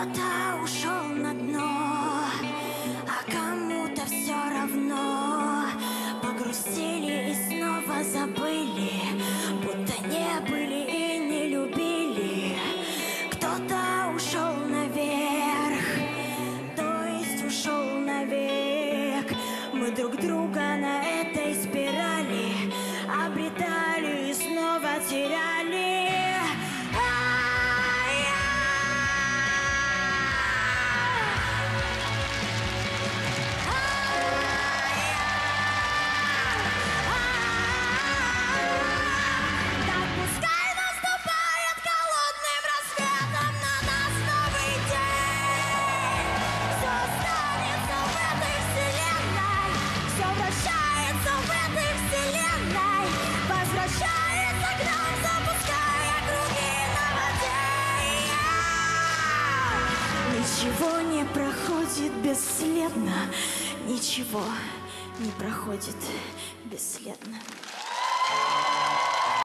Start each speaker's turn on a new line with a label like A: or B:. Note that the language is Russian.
A: Кто-то ушел на дно, а кому-то все равно. Погрустили и снова забыли, будто не были и не любили. Кто-то ушел наверх, то есть ушел навек. Мы друг друга на этой спирали обретали и снова теряли. Ничего не проходит бесследно, ничего не проходит бесследно.